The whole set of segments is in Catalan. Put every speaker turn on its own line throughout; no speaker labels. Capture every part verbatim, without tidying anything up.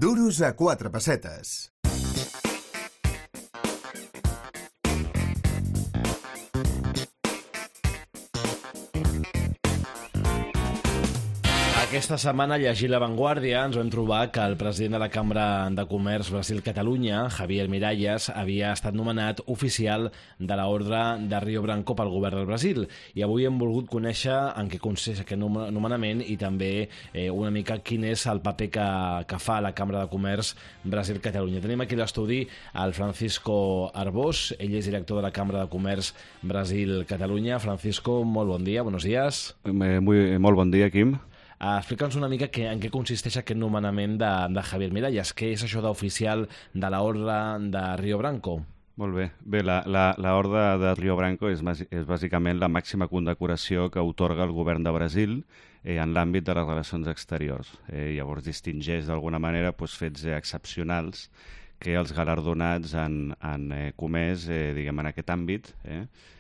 Duros a quatre pessetes.
Aquesta setmana, llegint La Vanguardia, ens vam trobar que el president de la Cambra de Comerç Brasil-Catalunya, Javier Miralles, havia estat nomenat oficial de l'Ordre de Rio Branco pel govern del Brasil. I avui hem volgut conèixer en què consisteix aquest nomenament i també eh, una mica quin és el paper que, que fa la Cambra de Comerç Brasil-Catalunya. Tenim aquí a l'estudi el Francisco Arbós, ell és director de la Cambra de Comerç Brasil-Catalunya. Francisco, molt bon dia, buenos días.
Muy, molt bon dia, Quim.
Uh, Explica'ns una mica que, en què consisteix aquest nomenament de, de Javier Miralles. Què és això d'oficial de l'Orde de Rio Branco?
Molt bé. Bé, l'Orde de Rio Branco és, és bàsicament la màxima condecoració que otorga el govern de Brasil eh, en l'àmbit de les relacions exteriors. Eh, llavors distingeix d'alguna manera pues, fets eh, excepcionals que els galardonats han, han eh, comès eh, diguem, en aquest àmbit eh,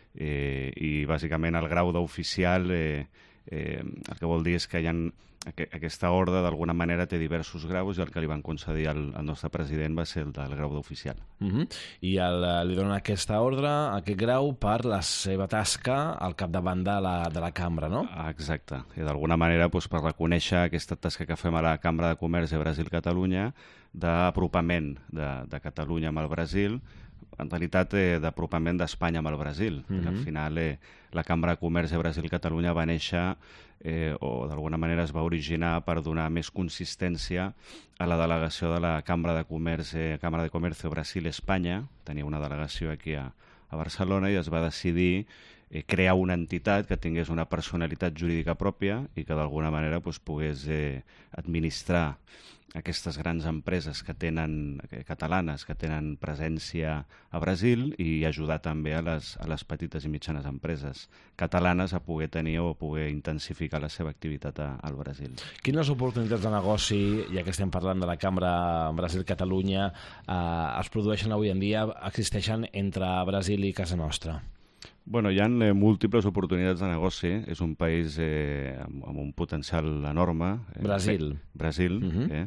eh, i bàsicament el grau d'oficial eh, Eh, el que vol dir és que hi ha, aquesta ordre d'alguna manera té diversos graus i el que li van concedir al, al nostre president va ser el del grau d'oficial.
Uh -huh. I el, li donen aquesta ordre, aquest grau, per la seva tasca al capdavant de la, de la cambra, no?
Exacte. I d'alguna manera doncs, per reconèixer aquesta tasca que fem a la Cambra de Comerç de Brasil-Catalunya d'apropament de, de Catalunya amb el Brasil, en realitat eh, d'apropament d'Espanya amb el Brasil. Uh-huh. Al final eh, la Cambra de Comerç de Brasil-Catalunya va néixer eh, o d'alguna manera es va originar per donar més consistència a la delegació de la Cambra de Comerç eh, Cambra de Comercio Brasil-Espanya. Tenia una delegació aquí a, a Barcelona i es va decidir eh, crear una entitat que tingués una personalitat jurídica pròpia i que d'alguna manera pues, pogués eh, administrar aquestes grans empreses que tenen, catalanes que tenen presència a Brasil i ajudar també a les, a les petites i mitjanes empreses catalanes a poder tenir o poder intensificar la seva activitat a, al Brasil.
Quines oportunitats de negoci, ja que estem parlant de la Cambra Brasil-Catalunya, eh, es produeixen avui en dia, existeixen entre Brasil i casa nostra?
Bueno, hi ha eh, múltiples oportunitats de negoci. És un país eh, amb, amb un potencial enorme. Eh,
Brasil.
Brasil. Uh-huh. eh?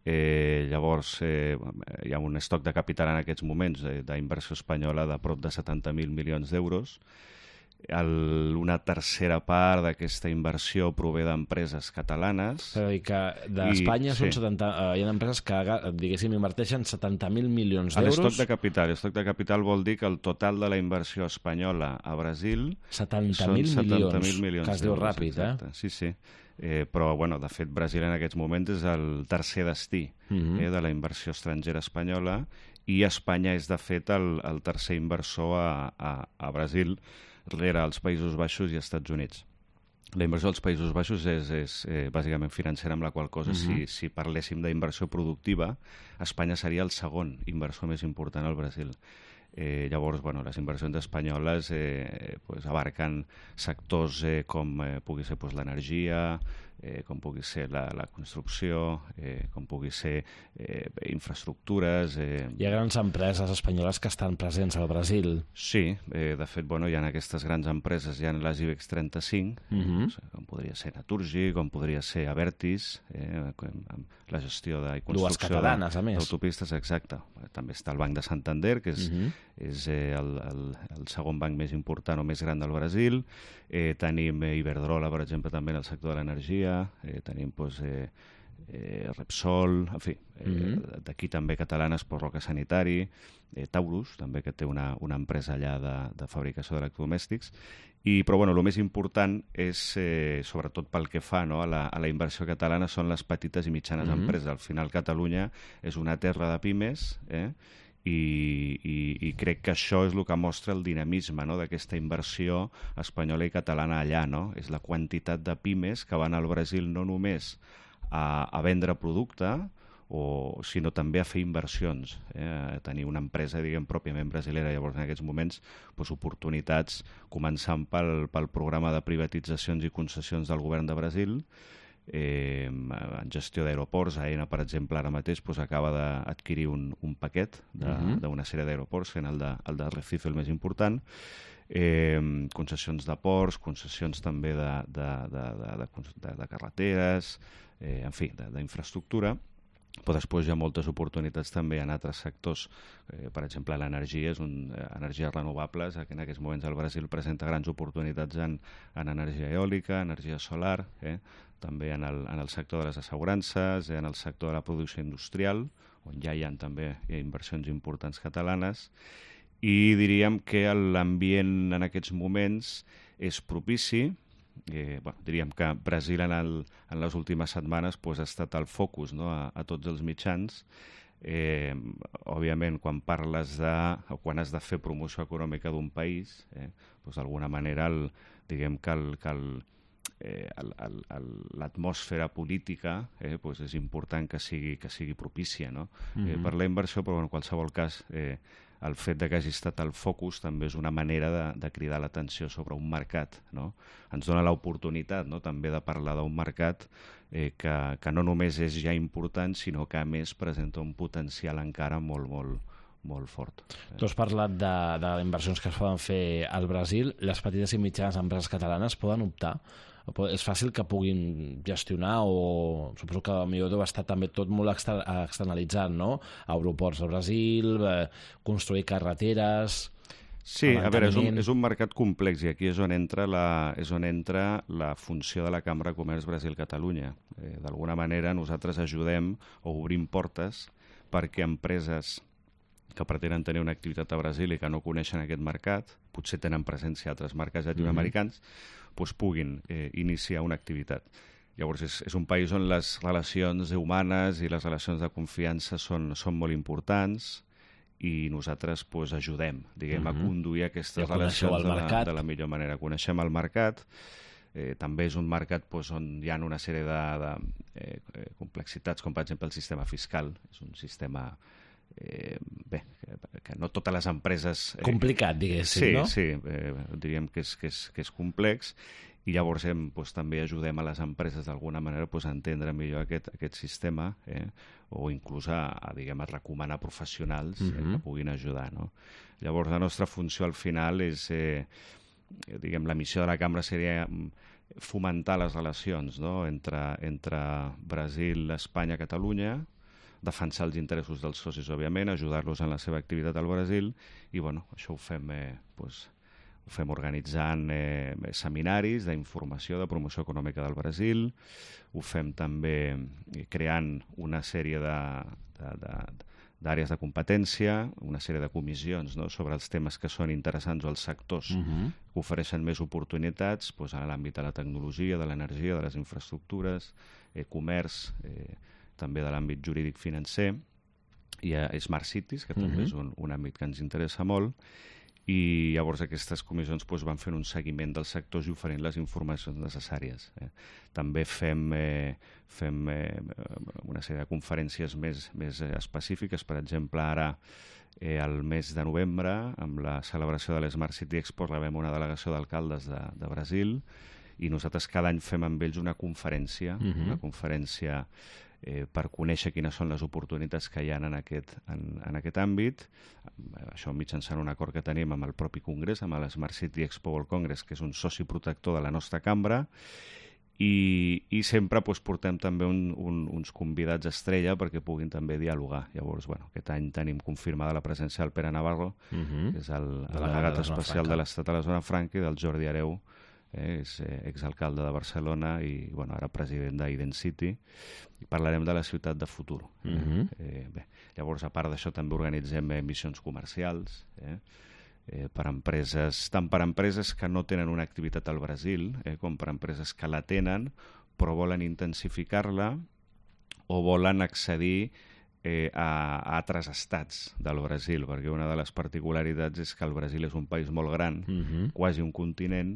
Eh, llavors, eh, hi ha un estoc de capital en aquests moments eh, d'inversió espanyola de prop de setanta mil milions d'euros. El, una tercera part d'aquesta inversió prové d'empreses catalanes.
És a dir, que d'Espanya són sí. setanta, uh, hi ha empreses que, diguéssim, inverteixen setanta mil milions d'euros.
L'estoc de capital. L'estoc de capital vol dir que el total de la inversió espanyola a Brasil
setanta mil milions,
milions,
que es diu ràpid,
exacte. eh? Sí, sí. Eh, però, bueno, de fet, Brasil en aquests moments és el tercer destí uh-huh. eh, de la inversió estrangera espanyola i Espanya és, de fet, el, el tercer inversor a, a, a Brasil, rere els Països Baixos i Estats Units. La inversió als Països Baixos és, és eh, bàsicament financera, amb la qual cosa, uh-huh. si, si parléssim d'inversió productiva, Espanya seria el segon inversor més important al Brasil. Eh, llavors, bueno, les inversions espanyoles eh, pues, abarquen sectors eh, com eh, pugui ser pues, l'energia, eh, com pugui ser la, la construcció, eh, com pugui ser eh, infraestructures... Eh...
Hi ha grans empreses espanyoles que estan presents al Brasil.
Sí, eh, de fet, bueno, hi ha aquestes grans empreses, hi ha les IBEX trenta-cinc, uh-huh. eh, com podria ser Naturgy, com podria ser Abertis, eh, amb la gestió de, i construcció d'autopistes, exacte. També està el Banc de Santander, que és, uh-huh. és eh, el, el, el segon banc més important o més gran del Brasil. Eh, tenim eh, Iberdrola, per exemple, també en el sector de l'energia. Eh, tenim pues, eh, eh, Repsol, en fi, eh, uh-huh. d'aquí també catalanes, per Roca Sanitari, eh, Taurus, també, que té una, una empresa allà de, de fabricació d'electrodomèstics. I, però bueno, el més important és, eh, sobretot pel que fa no, a, la, a la inversió catalana, són les petites i mitjanes uh-huh. empreses. Al final, Catalunya és una terra de pimes, eh? I, i, i crec que això és el que mostra el dinamisme no, d'aquesta inversió espanyola i catalana allà. No? És la quantitat de pimes que van al Brasil no només a, a vendre producte, o, sinó també a fer inversions, eh? a tenir una empresa diguem, pròpiament brasilera. Llavors, en aquests moments, doncs, oportunitats, començant pel, pel programa de privatitzacions i concessions del govern de Brasil, eh, en gestió d'aeroports. Aena, per exemple, ara mateix doncs, acaba d'adquirir un, un paquet d'una de, uh-huh. sèrie d'aeroports, fent el de, el de Recife el més important, eh, concessions de ports, concessions també de, de, de, de, de, de, de carreteres, eh, en fi, d'infraestructura. però després hi ha moltes oportunitats també en altres sectors. Eh, per exemple, l'energia, és un, eh, energies renovables, que en aquests moments el Brasil presenta grans oportunitats en, en energia eòlica, energia solar, eh, també en el, en el sector de les assegurances, eh, en el sector de la producció industrial, on ja hi ha també hi ha inversions importants catalanes, i diríem que l'ambient en aquests moments és propici. Eh, bueno, diríem que Brasil en, el, en les últimes setmanes pues, ha estat el focus, no?, a, a tots els mitjans. Eh, òbviament, quan parles de, o quan has de fer promoció econòmica d'un país, eh, pues, d'alguna manera el, diguem que el, que el, eh, el, el, el, l'atmosfera política eh, pues, és important que sigui, que sigui propícia, no? Mm-hmm. eh, per la inversió, però en qualsevol cas eh, el fet de que hagi estat el focus també és una manera de, de cridar l'atenció sobre un mercat, no? Ens dona l'oportunitat, no?, també de parlar d'un mercat eh, que, que no només és ja important, sinó que a més presenta un potencial encara molt, molt, molt fort.
Tu has parlat de, de inversions que es poden fer al Brasil. Les petites i mitjanes empreses catalanes poden optar? És fàcil que puguin gestionar, o suposo que potser deu estar també tot molt externalitzat, no? Aeroports del Brasil, eh, construir carreteres...
Sí, a veure, és un, és un mercat complex, i aquí és on entra la, és on entra la funció de la Cambra de Comerç Brasil-Catalunya. Eh, d'alguna manera nosaltres ajudem o obrim portes perquè empreses que pretenen tenir una activitat a Brasil i que no coneixen aquest mercat, potser tenen presència a altres mercats llatinoamericans, mm-hmm. doncs puguin eh, iniciar una activitat. Llavors, és, és un país on les relacions humanes i les relacions de confiança són, són molt importants, i nosaltres doncs, ajudem, diguem, mm-hmm. a conduir aquestes
ja
relacions de la, de la millor manera. Coneixem el mercat, eh, també és un mercat doncs, on hi ha una sèrie de, de eh, complexitats, com per exemple el sistema fiscal. És un sistema... Eh, bé, que, que no totes les empreses...
Eh, Complicat, diguéssim,
sí,
no?
Sí, eh, diríem que és, que, és, que és complex, i llavors hem, doncs, també ajudem a les empreses d'alguna manera doncs, a entendre millor aquest, aquest sistema, eh, o inclús a, a, diguem, a recomanar professionals mm-hmm. eh, que puguin ajudar, no? Llavors la nostra funció al final és, eh, diguem, la missió de la cambra seria fomentar les relacions, no?, entre, entre Brasil, Espanya, Catalunya, defensar els interessos dels socis, òbviament, ajudar-los en la seva activitat al Brasil, i bueno, això ho fem, eh, doncs, ho fem organitzant eh, seminaris d'informació de promoció econòmica del Brasil, ho fem també creant una sèrie de, de, de, d'àrees de competència, una sèrie de comissions, no?, sobre els temes que són interessants o els sectors uh-huh. que ofereixen més oportunitats, doncs, en l'àmbit de la tecnologia, de l'energia, de les infraestructures, eh, comerç, eh, també de l'àmbit jurídic financer. Hi ha Smart Cities, que també uh-huh. és un, un àmbit que ens interessa molt, i llavors aquestes comissions doncs, van fent un seguiment dels sectors i oferint les informacions necessàries. Eh. També fem, eh, fem eh, una sèrie de conferències més, més específiques. Per exemple, ara, eh, el mes de novembre, amb la celebració de l'Smart City Expo, rebem una delegació d'alcaldes de, de Brasil, i nosaltres cada any fem amb ells una conferència, uh-huh. una conferència Eh, per conèixer quines són les oportunitats que hi ha en aquest, en, en aquest àmbit. Això mitjançant un acord que tenim amb el propi Congrés, amb l'Smart City Expo World Congress, que és un soci protector de la nostra cambra, i, i sempre doncs, portem també un, un, uns convidats estrella perquè puguin també dialogar. Llavors, bueno, aquest any tenim confirmada la presència del Pere Navarro, uh-huh. que és el, el delegat especial de l'Estat de la Zona Franca, i del Jordi Hereu, Eh, és eh, exalcalde de Barcelona i bueno, ara president d'Iden City, i parlarem de la ciutat de futur. Mm-hmm. eh, bé, llavors, a part d'això, també organitzem eh, missions comercials eh, eh, per empreses, tant per empreses que no tenen una activitat al Brasil, eh, com per empreses que la tenen però volen intensificar-la o volen accedir eh, a, a altres estats del Brasil, perquè una de les particularitats és que el Brasil és un país molt gran, mm-hmm. quasi un continent,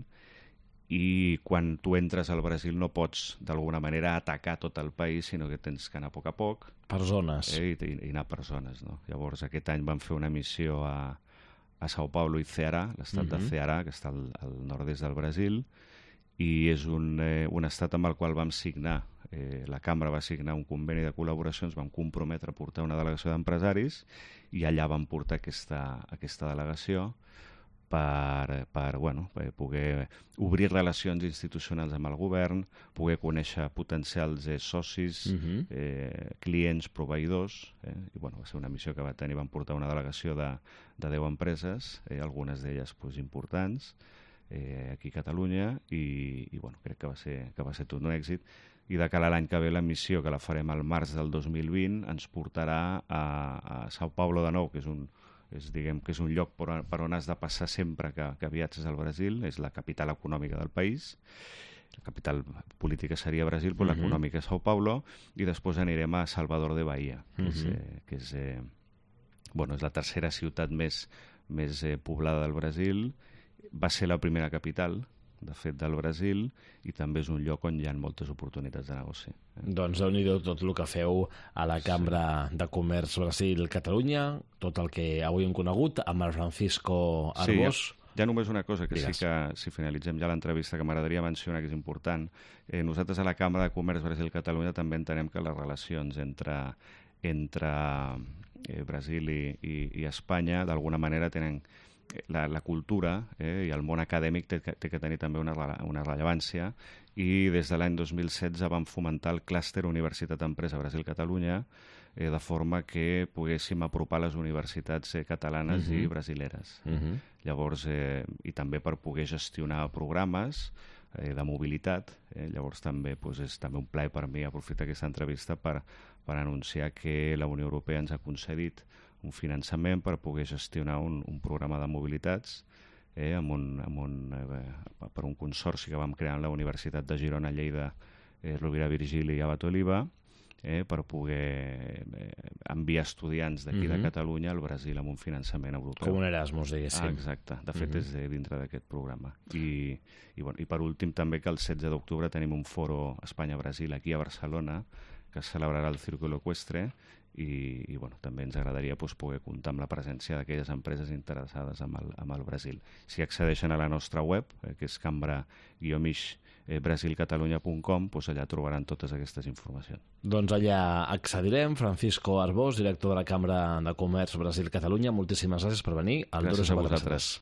i quan tu entres al Brasil no pots d'alguna manera atacar tot el país, sinó que tens que anar a poc a poc.
Per zones.
Eh, i, i anar per zones, no? Llavors aquest any vam fer una missió a, a Sao Paulo i Ceará, l'estat uh-huh. de Ceará, que està al, al nord-est del Brasil, i és un, eh, un estat amb el qual vam signar, eh, la cambra va signar un conveni de col·laboració, ens vam comprometre a portar una delegació d'empresaris, i allà vam portar aquesta, aquesta delegació per, per, bueno, per poder obrir relacions institucionals amb el govern, poder conèixer potencials eh, socis, uh-huh. eh, clients, proveïdors, eh? I bueno, va ser una missió que va tenir, van portar una delegació de, de deu empreses, eh, algunes d'elles pues, importants, eh, aquí a Catalunya, i, i bueno, crec que va ser, que va ser tot un èxit, i de cara a l'any que ve la missió, que la farem al març del dos mil vint, ens portarà a, a São Paulo de nou, que és un És, diguem que és un lloc per, per on has de passar sempre que, que viatges al Brasil, és la capital econòmica del país, la capital política seria Brasil, però uh-huh. l'econòmica és São Paulo, i després anirem a Salvador de Bahia, que, uh-huh. és, eh, que és, eh, bueno, és la tercera ciutat més, més eh, poblada del Brasil, va ser la primera capital, de fet, del Brasil, i també és un lloc on hi ha moltes oportunitats de negoci.
Doncs déu-n'hi-do tot el que feu a la Cambra sí. de Comerç Brasil-Catalunya, tot el que avui hem conegut, amb el Francisco Arbós.
Sí, ja, ja només una cosa, que Digues. sí que, si finalitzem ja l'entrevista, que m'agradaria mencionar, que és important. Eh, nosaltres a la Cambra de Comerç Brasil-Catalunya també entenem que les relacions entre, entre eh, Brasil i, i, i Espanya, d'alguna manera, tenen La, la cultura eh, i el món acadèmic té, té que tenir també una, una rellevància, i des de l'any dos mil setze vam fomentar el clúster Universitat-Empresa Brasil-Catalunya, eh, de forma que poguéssim apropar les universitats eh, catalanes uh-huh. i brasileres. Uh-huh. Llavors, eh, i també per poder gestionar programes eh, de mobilitat. Eh, llavors també doncs, és també un plaer per mi aprofitar aquesta entrevista per, per anunciar que la Unió Europea ens ha concedit un finançament per poder gestionar un, un programa de mobilitats eh, amb un, amb un, eh, per un consorci que vam crear en la Universitat de Girona, Lleida, eh, Rovira i Virgili i Abat Oliva, eh, per poder eh, enviar estudiants d'aquí uh-huh. de Catalunya al Brasil amb un finançament europeu.
Com un Erasmus, diguéssim.
Ah, exacte. De fet, uh-huh. és de, dintre d'aquest programa. I, i, bueno, I per últim també que el setze d'octubre tenim un foro Espanya-Brasil aquí a Barcelona, que es celebrarà el Círculo Eqüestre, i, i bueno, també ens agradaria pues, poder comptar amb la presència d'aquelles empreses interessades amb el, amb el Brasil. Si accedeixen a la nostra web, eh, que és cambra guió mig brasil catalunya punt com, pues allà trobaran totes aquestes informacions.
Doncs allà accedirem. Francisco Arbós, director de la Cambra de Comerç Brasil-Catalunya, moltíssimes gràcies per venir al
Gràcies a vosaltres.